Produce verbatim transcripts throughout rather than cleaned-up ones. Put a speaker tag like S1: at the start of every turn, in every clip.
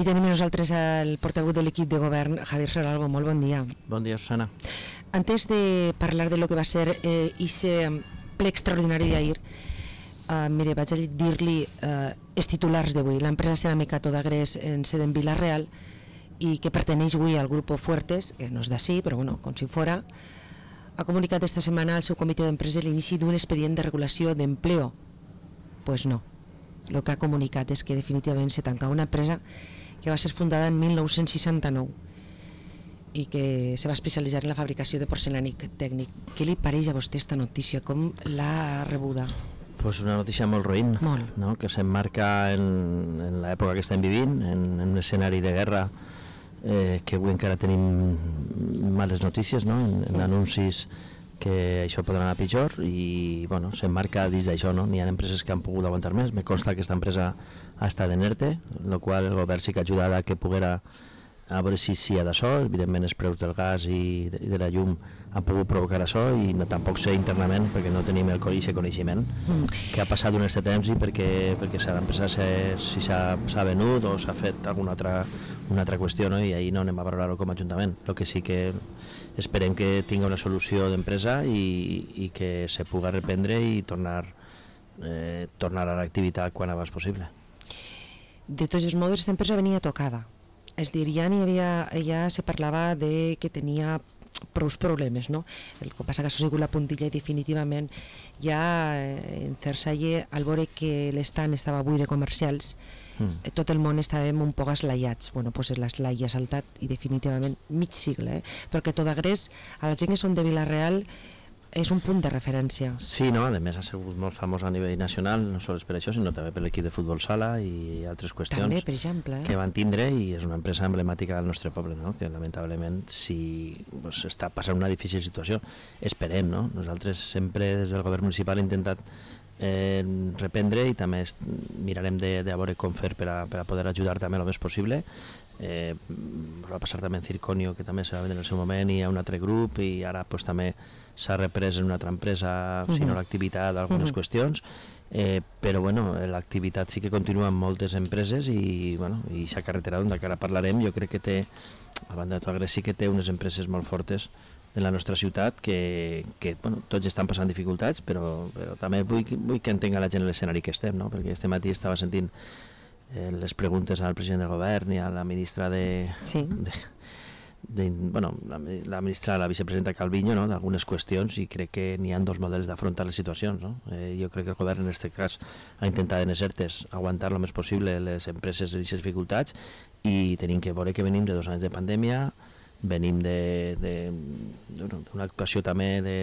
S1: tenim nosaltres el portaveu de l'equip de govern, Javier Serralbo. Molt bon dia.
S2: Bon dia, Susana.
S1: Antes de parlar de lo que va ser eh, ese ple extraordinari d'ahir, eh, mire, vaig a dir-li eh, els titulars d'avui. L'empresa ceràmica Todagres en sede en Vila-real i que perteneix avui al grup Fuertes, que no és d'ací, però bueno, com si fora, ha comunicat esta setmana al seu comitè d'empresa l'inici d'un expedient de regulació d'empleo. Pues no. El que ha comunicat és que definitivament se tanca una empresa que va ser fundada en mil nou-cents seixanta-nou i que se va especialitzar en la fabricació de porcelànic tècnic. Què li pareix a vostè esta notícia? Com l'ha rebuda?
S2: Pues una notícia molt roïn,
S1: molt.
S2: No? Que s'emmarca en, en l'època que estem vivint, en, en un escenari de guerra eh, que avui encara tenim males notícies, no? en, en anuncis que això pot anar a pitjor i bueno, s'emmarca dins d'això, no? N'hi ha empreses que han pogut aguantar més. Me consta que aquesta empresa ha estat en ERTE, el qual el govern sí que ha ajudat a que poguera a veure si hi ha d'això. Evidentment els preus del gas i de, i de la llum han pogut provocar això i no, tampoc sé internament perquè no tenim el coneixement mm. que ha passat durant aquest temps i perquè, perquè l'empresa si s'ha venut o s'ha fet alguna altra, una altra qüestió, no? I ahir no anem a valorar-ho com a ajuntament. El que sí que esperem que tingui una solució d'empresa i, i que se pugui reprendre i tornar, eh, tornar a l'activitat quan abans possible.
S1: De tots els modes, aquesta empresa venia tocada. És dir, ja, n'hi havia, ja se parlava de que tenia prou problemes, no? El que passa que això ha sigut la puntilla i definitivament ja eh, en Cersalle, al veure que l'estant estava buit de comercials, mm. tot el món estàvem un poc eslaiats. Bueno, doncs l'eslai ha saltat i definitivament mig sigle, eh? Perquè Todagres, a la gent que són de Vila-real, és un punt de referència.
S2: Sí, no? A més ha sigut molt famós a nivell nacional, no sols per això, sinó també per l'equip de futbol sala i altres qüestions
S1: també, per exemple, eh?
S2: que van tindre, i és una empresa emblemàtica del nostre poble, no? Que lamentablement si pues, està passant una difícil situació, esperem, no? Nosaltres sempre des del govern municipal hem intentat eh, reprendre i també mirarem de, de veure com fer per a, per a poder ajudar també el més possible. Eh, va passar també en Circonio, que també s'ha vendre en el seu moment, i hi ha un altre grup, i ara pues, també s'ha reprès en una altra empresa, uh-huh. si no l'activitat, algunes uh-huh. qüestions, eh, però bueno, l'activitat sí que continua en moltes empreses i bueno, i aquesta carretera d'on ara parlarem, jo crec que té, a banda de Todagres, sí que té unes empreses molt fortes en la nostra ciutat que, que bueno, tots estan passant dificultats, però, però també vull, vull que entenga la gent l'escenari que estem, no? Perquè este matí estava sentint eh, les preguntes al president del govern i a la ministra de...
S1: Sí.
S2: de De, bueno, la, la ministra, la vicepresidenta Calviño, no? D'algunes qüestions, i crec que n'hi ha dos models d'afrontar les situacions, no? Eh, jo crec que el govern en aquest cas ha intentat en els ERTEs aguantar el més possible les empreses en aquestes dificultats, i tenim que veure que venim de dos anys de pandèmia, venim d'una actuació també de,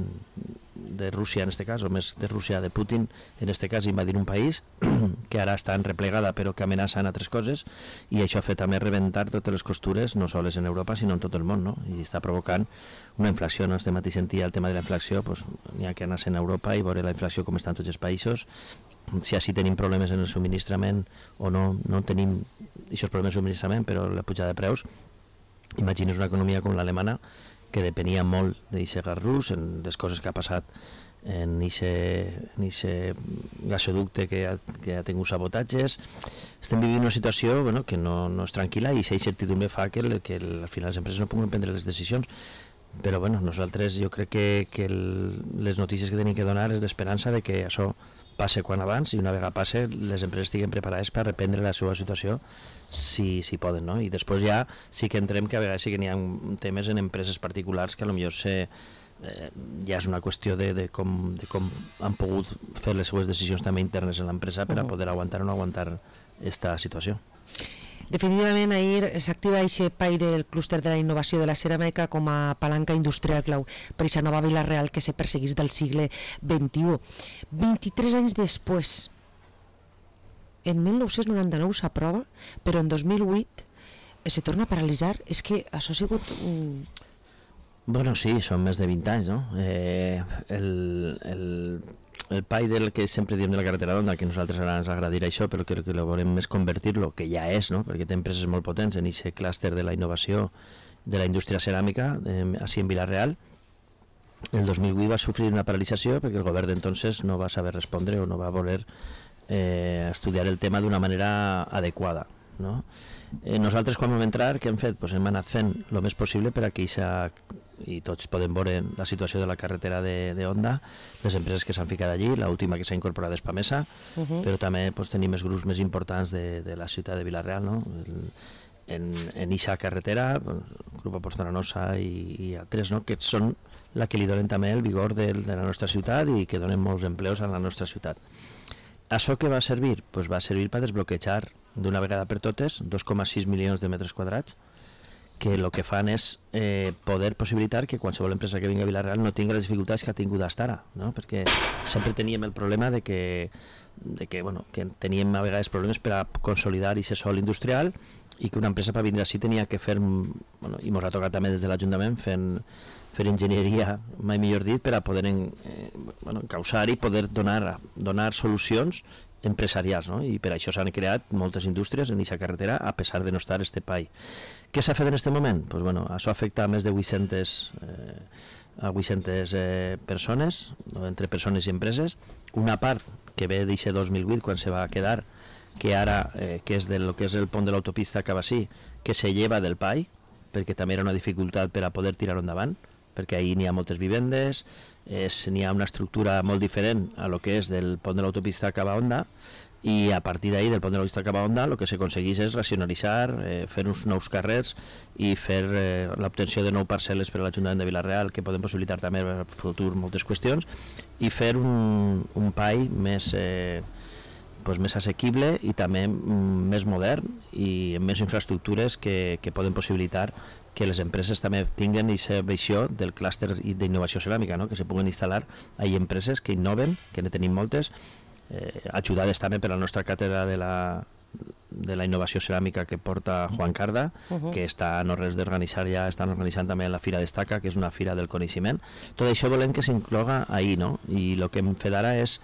S2: de Rússia en aquest cas, o més de Rússia de Putin en aquest cas, invadir un país que ara està en replegada però que amenaça en altres coses, i això ha fet també rebentar totes les costures, no sols en Europa sinó en tot el món, no? I està provocant una inflació, no? Este matí sentia el tema de la inflació, pues, n'hi ha que anar en Europa i veure la inflació com està en tots els països, si així tenim problemes en el subministrament o no, no tenim aquests problemes de subministrament, però la pujada de preus. Imagines una economia com l'alemana que depenia molt d'aquest gas rus, en les coses que ha passat en aquest gasoducte que ha, que ha tingut sabotatges. Estem vivint una situació bueno, que no, no és tranquil·la, i aquesta incertidumbre fa que, el, que el, al final les empreses no puguen prendre les decisions. Però bueno, nosaltres jo crec que, que el, les notícies que tenim que donar és d'esperança de que això passe quan abans, i una vegada passe les empreses estiguen preparades per reprendre la seva situació si, si poden, no? I després ja sí que entrem que a vegades sí que n'hi ha temes en empreses particulars que potser se, eh, ja és una qüestió de, de, com, de com han pogut fer les seues decisions també internes en l'empresa per a poder aguantar o no aguantar aquesta situació.
S1: Definitivament ahir s'activa aquest paire del clúster de la innovació de la ceràmica com a palanca industrial clau per aquesta nova Vila-real que se perseguís del segle vint-i-u. vint-i-tres anys després, en mil nou-cents noranta-nou s'aprova, però en dos mil vuit se torna a paralitzar. És que això ha sigut... Un...
S2: Bueno, sí, són més de vint anys, no? Eh, el... el... el pai del que sempre diem de la carretera d'Onda, que nosaltres ara ens agradirà això, però que el que volem és convertir-lo, que ja és, no? Perquè té empreses molt potents en aquest clúster de la innovació de la indústria ceràmica, eh, així en Vila-real. El dos mil vuit va sofrir una paralització perquè el govern d'entonces no va saber respondre o no va voler eh, estudiar el tema d'una manera adequada. no? Eh, nosaltres quan vam entrar, què hem fet? Pues hem anat fent el més possible per a que ixa, i tots podem veure la situació de la carretera de, de Onda, les empreses que s'han ficat allí, l'última que s'ha incorporat és Pamesa, uh -huh. però també pues, tenim els grups més importants de, de la ciutat de Vila-real, no? El, en, en ixa carretera, pues, el grup Apostaranosa i, i altres, no? Que són la que li donen també el vigor de, de la nostra ciutat i que donen molts empleos a la nostra ciutat. Això què va servir? Pues va servir per desbloquejar d'una vegada per totes dos coma sis milions de metres quadrats que el que fan és eh, poder possibilitar que qualsevol empresa que vingui a Vila-real no tingui les dificultats que ha tingut fins ara, no? Perquè sempre teníem el problema de que, de que, bueno, que teníem a vegades problemes per a consolidar aquest sòl industrial i que una empresa per vindre així tenia que fer, bueno, i ens ha tocat també des de l'Ajuntament fent fer enginyeria, mai millor dit, per a poder en, eh, bueno, causar i poder donar, donar solucions empresarials, no? I per això s'han creat moltes indústries en aquesta carretera a pesar de no estar este pai. Què s'ha fet en aquest moment? Pues, bueno, això afecta a més de vuit-centes eh, a vuit-centes eh, persones, no? Entre persones i empreses. Una part que ve d'aquest dos mil vuit quan se va quedar, que ara eh, que és del que és el pont de l'autopista Cabassí, que se lleva del pai, perquè també era una dificultat per a poder tirar endavant, perquè ahir n'hi ha moltes vivendes, n'hi ha una estructura molt diferent a lo que és del pont de l'autopista cap a Onda, i a partir d'ahir del pont de l'autopista cap a Onda el que s'aconsegueix és racionalitzar, eh, fer uns nous carrers i fer eh, l'obtenció de nou parcel·les per a l'Ajuntament de Vila-real, que poden possibilitar també en el futur moltes qüestions, i fer un, un pai més... Eh, pues més assequible i també mm, més modern i amb més infraestructures que, que poden possibilitar que les empreses també tinguen aquesta visió del clúster d'innovació ceràmica, no? Que se puguen instal·lar ahí empreses que innoven, que ne tenim moltes, eh, ajudades també per la nostra càtedra de la, de la innovació ceràmica que porta Juan Carda, uh -huh. que està no res d'organitzar ja, estan organitzant també la Fira Destaca, que és una fira del coneixement. Tot això volem que s'incloga ahir, no? I el que hem fet ara és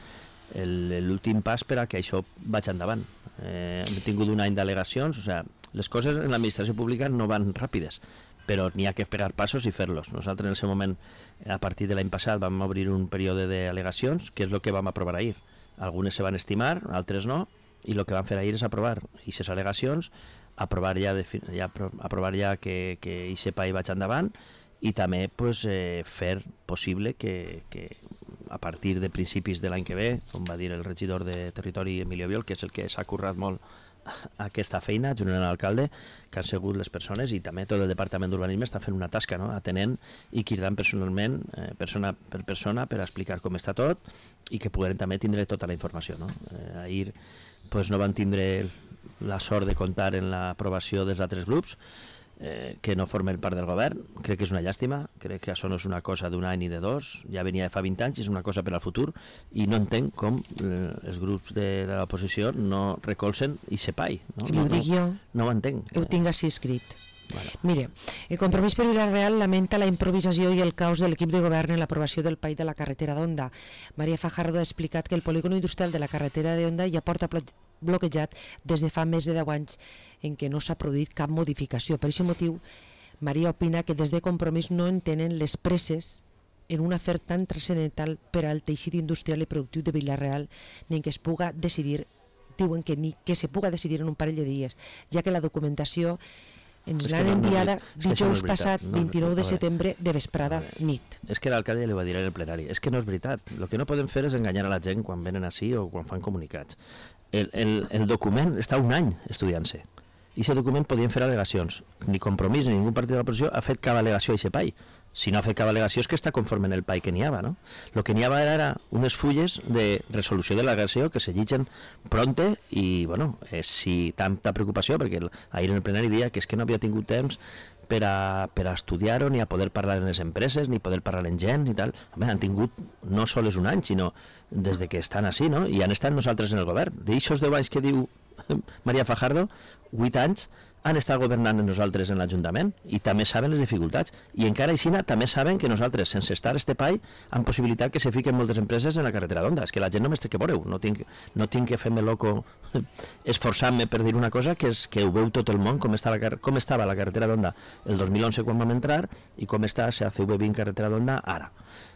S2: l'últim pas per a que això vagi endavant. Eh, hem tingut un any d'al·legacions, o sigui, les coses en l'administració pública no van ràpides, però n'hi ha que pegar passos i fer-los. Nosaltres en aquest moment, a partir de l'any passat, vam obrir un període d'al·legacions, que és el que vam aprovar ahir. Algunes se van estimar, altres no, i el que vam fer ahir és aprovar aquestes al·legacions, aprovar ja, de, ja, aprovar ja que aquest pai vagi endavant, i també pues, eh, fer possible que, que a partir de principis de l'any que ve, com va dir el regidor de Territori Emilio Biol, que és el que s'ha currat molt aquesta feina, junt amb l'alcalde, que han sigut les persones, i també tot el Departament d'Urbanisme està fent una tasca, no? Atenent i cridant personalment, eh, persona per persona, per explicar com està tot i que puguem també tindre tota la informació, no? Eh, ahir pues, no van tindre la sort de comptar en l'aprovació dels altres grups, Eh, que no formen part del govern. Crec que és una llàstima, crec que això no és una cosa d'un any ni de dos, ja venia de fa vint anys, és una cosa per al futur, i no entenc com eh, els grups de, de l'oposició no recolzen i se pai. No,
S1: no,
S2: ho
S1: dic
S2: no,
S1: jo.
S2: No ho entenc.
S1: Ho tinc així escrit.
S2: Bueno.
S1: Mire, el Compromís per Vila-real lamenta la improvisació i el caos de l'equip de govern en l'aprovació del pai de la carretera d'Onda. Maria Fajardo ha explicat que el polígon industrial de la carretera d'Onda ja porta bloquejat des de fa més de deu anys en què no s'ha produït cap modificació. Per aquest motiu, Maria opina que des de Compromís no entenen les presses en un afer tan transcendental per al teixit industrial i productiu de Vila-real, ni que es puga decidir, diuen que ni que se puga decidir en un parell de dies, ja que la documentació ens l'han no, enviada no, dijous no passat, no, vint-i-nou de setembre, de vesprada, nit.
S2: És que l'alcalde li va dir en el plenari, és que no és veritat, el que no podem fer és enganyar a la gent quan venen així o quan fan comunicats. El, el, el document està un any estudiant-se, i aquest document podien fer al·legacions. Ni Compromís ni ningú partit de l'oposició ha fet cap al·legació a aquest pai. Si no ha fet cap al·legació és que està conforme en el pai que n'hi havia, no? El que n'hi havia era unes fulles de resolució de l'al·legació que se llitgen pronte i, bueno, eh, si tanta preocupació, perquè el, ahir en el plenari dia que és que no havia tingut temps per a, per a estudiar-ho, ni a poder parlar en les empreses, ni poder parlar en gent i tal. Home, han tingut no sols un any, sinó des de que estan així, no? I han estat nosaltres en el govern. D'aixòs deu anys que diu Maria Fajardo, vuit anys han estat governant amb nosaltres en l'Ajuntament i també saben les dificultats, i encara així també saben que nosaltres, sense estar a este pai, han possibilitat que se fiquen moltes empreses en la carretera d'Onda. És que la gent només té que veure-ho, no tinc, no tinc que fer-me loco esforçant-me per dir una cosa que és que ho veu tot el món, com, està la, com estava la carretera d'Onda el dos mil onze quan vam entrar i com està la C V vint carretera d'Onda ara.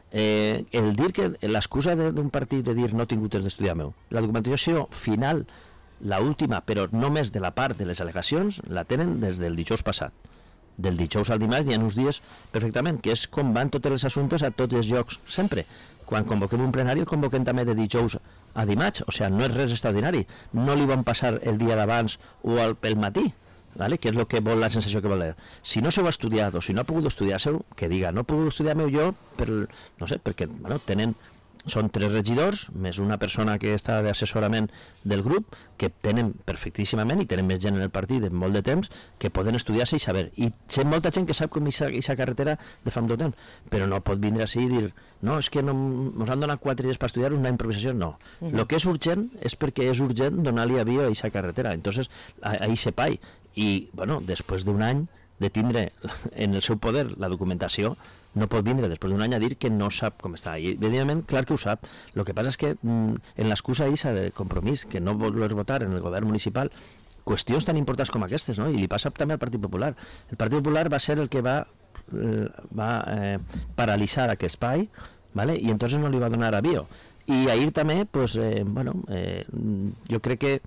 S2: Eh, el dir que l'excusa d'un partit de dir no he tingut temps d'estudiar meu, la documentació final la última, però només de la part de les al·legacions, la tenen des del dijous passat. Del dijous al dimarts hi ha uns dies perfectament, que és com van tots els assumptes a tots els llocs, sempre. Quan convoquem un plenari, el convoquem també de dijous a dimarts, o sigui, no és res extraordinari. No li van passar el dia d'abans o el, pel matí, ¿vale? Que és el que vol, la sensació que vol dir. Si no s'heu estudiat o si no ha pogut estudiar-seu, que diga, no he pogut estudiar-me jo, per, no sé, perquè bueno, tenen, són tres regidors, més una persona que està d'assessorament del grup, que tenen perfectíssimament, i tenen més gent en el partit de molt de temps, que poden estudiar-se i saber. I sé molta gent que sap com aquesta carretera de fa molt temps, però no pot vindre així i dir, no, és que no, ens han donat quatre dies per estudiar una improvisació, no. El uh-huh. que és urgent és perquè és urgent donar-li avió a aquesta carretera. Entonces, a, a aquest pai. I, bueno, després d'un any de tindre en el seu poder la documentació, no pot vindre després d'un any a dir que no sap com està. I, evidentment, clar que ho sap. El que passa és que mm, en l'excusa aquesta de compromís, que no voler votar en el govern municipal, qüestions tan importants com aquestes, no? I li passa també al Partit Popular. El Partit Popular va ser el que va, eh, va eh, paralitzar aquest espai, ¿vale? I entonces no li va donar avió. I ahir també, pues, eh, bueno, eh, jo crec que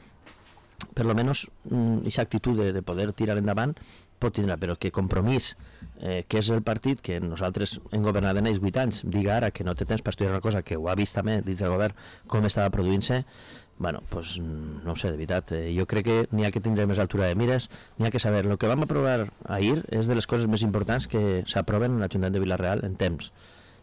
S2: per lo menos aquesta actitud de, de poder tirar endavant pot tindre, però que Compromís, eh, que és el partit que nosaltres hem governat en ells vuit anys, diga ara que no té temps per estudiar una cosa que ho ha vist també dins del govern com estava produint-se, bueno, pues no ho sé, de veritat, eh, jo crec que n'hi ha que tindre més altura de mires, n'hi ha que saber, el que vam aprovar ahir és de les coses més importants que s'aproven en l'Ajuntament de Vila-real en temps.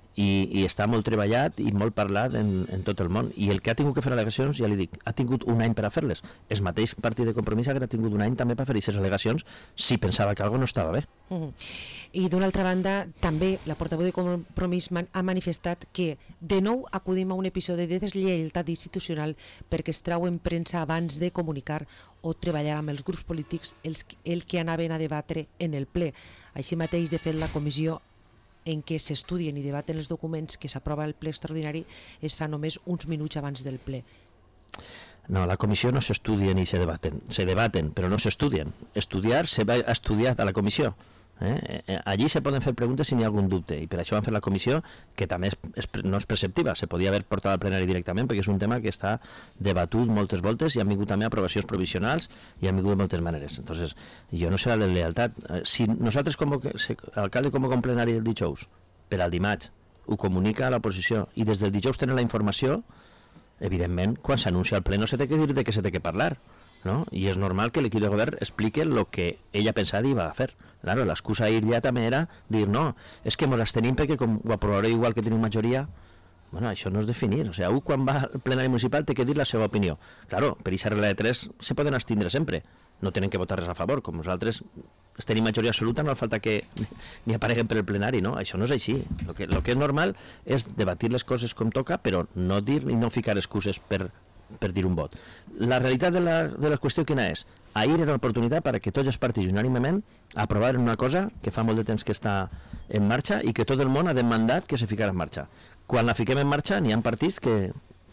S2: I, i està molt treballat i molt parlat en, en tot el món, i el que ha tingut que fer al·legacions, ja li dic, ha tingut un any per a fer-les. El mateix partit de Compromís ha tingut un any també per fer aquestes al·legacions si pensava que alguna no estava bé.
S1: Uh-huh. I d'una altra banda, també la portaveu de Compromís man, ha manifestat que de nou acudim a un episodi de deslleialtat institucional perquè es trau en premsa abans de comunicar o treballar amb els grups polítics els, el que anaven a debatre en el ple. Així mateix, de fet, la comissió en què s'estudien i debaten els documents que s'aprova el ple extraordinari es fa només uns minuts abans del ple.
S2: No, la comissió no s'estudia ni se debaten, se debaten, però no s'estudien. Estudiar se va estudiar a la comissió. Eh? Allí se poden fer preguntes si n'hi ha algun dubte, i per això van fer la comissió, que també és, és, no és preceptiva, se podia haver portat al plenari directament, perquè és un tema que està debatut moltes voltes i han vingut també aprovacions provisionals i han vingut de moltes maneres. Entonces, jo no sé la lealtat. Si nosaltres, l'alcalde convoca un plenari el dijous, per al dimarts, ho comunica a l'oposició, i des del dijous tenen la informació, evidentment, quan s'anuncia el ple no se té que dir de què se té que parlar, no? I és normal que l'equip de govern explique el que ella pensava i va a fer. Claro, l'excusa ahir ja també era dir, no, és que ens abstenim perquè com ho aprovareu igual que tenim majoria. Bueno, això no és definir, o sigui, un quan va al plenari municipal té que dir la seva opinió. Claro, per aquesta regla de tres se poden abstindre sempre, no tenen que votar res a favor, com nosaltres tenim majoria absoluta, no falta que ni apareguen per el plenari, no? Això no és així. El que, lo que és normal és debatir les coses com toca, però no dir i no ficar excuses per per dir un vot. La realitat de la, de la qüestió quina és? Ahir era l'oportunitat perquè tots els partits unànimement aprovaren una cosa que fa molt de temps que està en marxa i que tot el món ha demandat que se ficara en marxa. Quan la fiquem en marxa n'hi ha partits que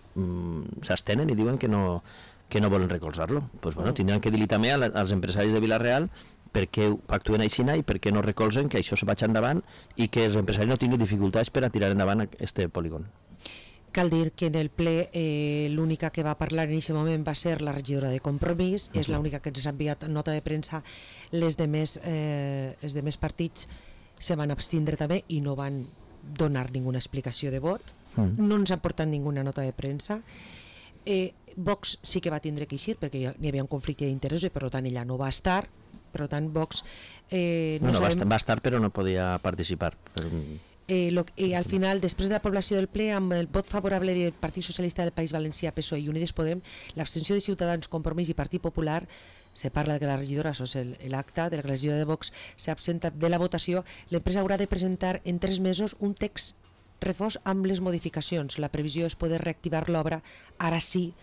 S2: mm, s'abstenen i diuen que no, que no volen recolzar-lo. Pues, bueno, tindran que dir-li també als empresaris de Vila-real perquè actuen aixina i perquè no recolzen que això se vagi endavant i que els empresaris no tinguin dificultats per a tirar endavant este polígon.
S1: Cal dir que en el ple eh, l'única que va parlar en aquest moment va ser la regidora de Compromís, uh-huh. És l'única que ens ha enviat nota de premsa. Les demés, eh, els demés partits se van abstindre també i no van donar ninguna explicació de vot, uh-huh. No ens han portat ninguna nota de premsa. eh, Vox sí que va tindre que eixir perquè hi havia un conflicte d'interessos i per tant ella no va estar, per tant Vox eh, no,
S2: no, no
S1: sabem...
S2: va, estar, va estar però no podia participar per...
S1: Eh, lo, eh, al final, després de l'aprovació del ple, amb el vot favorable del Partit Socialista del País Valencià, P S O E i Unides Podem, l'abstenció de Ciutadans, Compromís i Partit Popular, se parla de que la regidora, això és l'acte de la regidora de Vox, s'ha absentat de la votació. L'empresa haurà de presentar en tres mesos un text refós amb les modificacions. La previsió és poder reactivar l'obra, ara sí,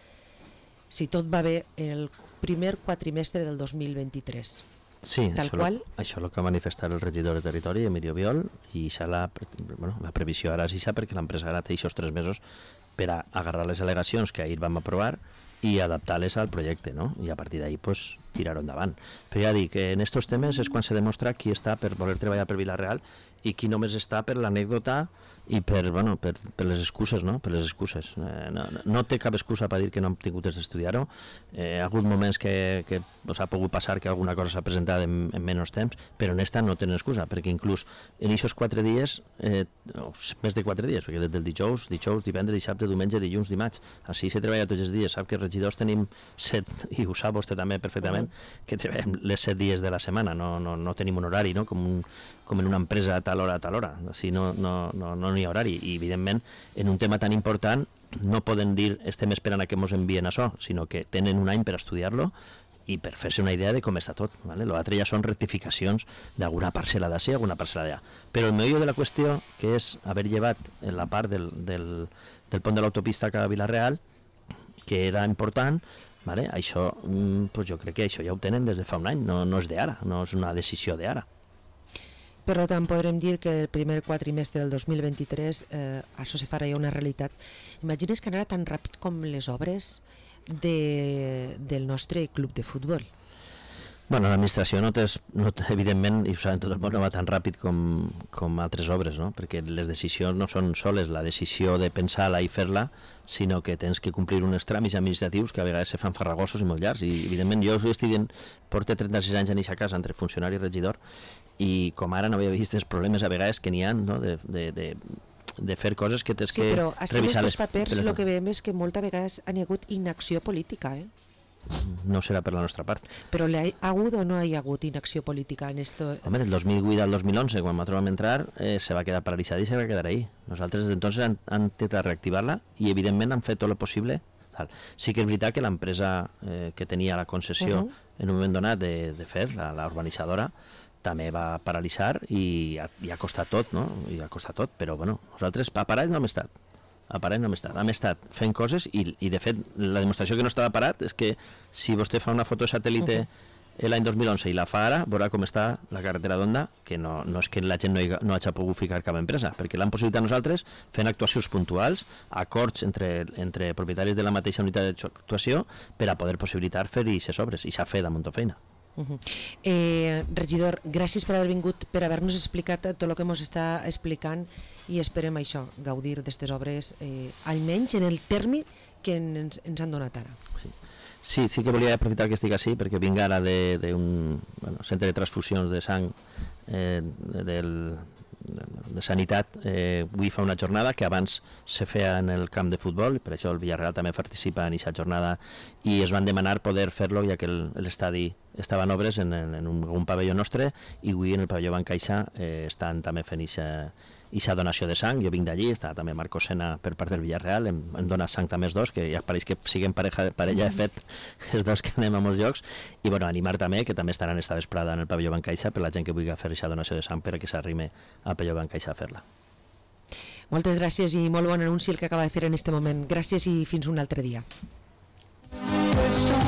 S1: si tot va bé, en el primer quatrimestre del dos mil vint-i-tres.
S2: Sí,
S1: tal
S2: això,
S1: qual.
S2: Lo, això és el que va manifestar el regidor de Territori, Emilio Biol, i la, bueno, la previsió ara és això perquè l'empresa ara té aquests tres mesos per a agarrar les al·legacions que ahir vam aprovar i adaptar-les al projecte, no? I a partir d'ahir, pues, tirar-ho endavant. Però ja dic, en aquests temes és quan se demostra qui està per voler treballar per Vila-real i qui només està per l'anècdota i per, bueno, per, per les excuses, no? Per les excuses. Eh, no, no té cap excusa per dir que no hem tingut temps d'estudiar-ho. Eh, ha hagut moments que, que pues, ha pogut passar que alguna cosa s'ha presentat en, en menys temps, però en esta no tenen excusa, perquè inclús en aquests quatre dies, eh, no, més de quatre dies, perquè des del dijous, dijous, divendres, dissabte, diumenge, dilluns, dimarts, així se treballa tots els dies. Sap que regidors tenim set, i ho sap vostè també perfectament, uh-huh. que treballem les set dies de la setmana, no, no, no tenim un horari, no? Com, un, com en una empresa a tal hora a tal hora, així no, no, no, no hi ha horari, i evidentment en un tema tan important no poden dir estem esperant a que ens envien això, sinó que tenen un any per estudiar-lo i per fer-se una idea de com està tot. ¿vale? L'altre ja són rectificacions d'alguna parcel·la d'ací, alguna parcel·la d'allà. Però el meollo de la qüestió, que és haver llevat en la part del, del, del pont de l'autopista cap a Vila-real, que era important, ¿vale? això, pues jo crec que això ja ho tenen des de fa un any, no, no és d'ara, no és una decisió d'ara.
S1: Per tant, podrem dir que el primer quatrimestre del dos mil vint-i-tres eh, això se farà ja una realitat. Imagines que anarà tan ràpid com les obres de, del nostre club de futbol?
S2: Bueno, l'administració no té, no té, evidentment, i ho saben tot el món, no va tan ràpid com, com altres obres, no? Perquè les decisions no són soles la decisió de pensar-la i fer-la, sinó que tens que complir uns tràmits administratius que a vegades se fan farragosos i molt llargs. I, evidentment, jo estic dient, porto trenta-sis anys en aquesta casa entre funcionari i regidor, i com ara no havia vist els problemes a vegades que n'hi ha, no? de, de, de, de fer coses que tens
S1: sí,
S2: que
S1: revisar. Sí, però
S2: revisar
S1: els papers el que veiem és que moltes vegades han hagut inacció política, eh?
S2: No serà per la nostra part.
S1: Però ha hagut o no hi ha hagut inacció política en esto?
S2: Home, el dos mil vuit al dos mil onze, quan vam entrar, eh, se va quedar paralitzada i se va quedar ahí. Nosaltres des d'entonces han, han intentat reactivar-la i evidentment han fet tot el possible. Sí que és veritat que l'empresa eh, que tenia la concessió uh-huh. en un moment donat de, de fer, la, la urbanitzadora, també va paralitzar i ha, i ha costat tot, no? I ha costat tot, però bueno, nosaltres a parat no hem estat. A parat no hem estat. Hem estat fent coses i, i de fet la demostració que no estava parat és que si vostè fa una foto satèl·lite uh-huh. l'any dos mil onze i la fa ara, veurà com està la carretera d'Onda, que no, no és que la gent no, hi, no hagi pogut ficar cap empresa, perquè l'han possibilitat nosaltres fent actuacions puntuals, acords entre, entre propietaris de la mateixa unitat d'actuació per a poder possibilitar fer aquestes obres, i s'ha fet amb molta feina.
S1: Uh-huh. eh, regidor, gràcies per haver vingut, per haver-nos explicat tot el que ens està explicant, i esperem això, gaudir d'aquestes obres eh, almenys en el terme que ens, ens han donat ara.
S2: Sí. Sí, sí que volia aprofitar que estic així perquè vinc ara d'un bueno, centre de transfusions de sang eh, del, de sanitat. Eh, avui fa una jornada que abans se feia en el camp de futbol, per això el Villarreal també participa en aquesta jornada, i es van demanar poder fer-lo ja que l'estadi estava en obres en, en un, un pavelló nostre, i avui en el pavelló Ban Caixa eh, estan també fent aquesta donació de sang. Jo vinc d'allí, està també Marco Sena per part del Villarreal, hem, hem donat sang també els dos, que ja pareix que siguem pareja, parella de fet els dos que anem a molts llocs, i bueno, animar també que també estaran esta vesprada en el pavelló Ban Caixa per la gent que vulgui fer aquesta donació de sang perquè s'arrime al pavelló Ban Caixa a fer-la.
S1: Moltes gràcies i molt bon anunci el que acaba de fer en aquest moment. Gràcies i fins un altre dia.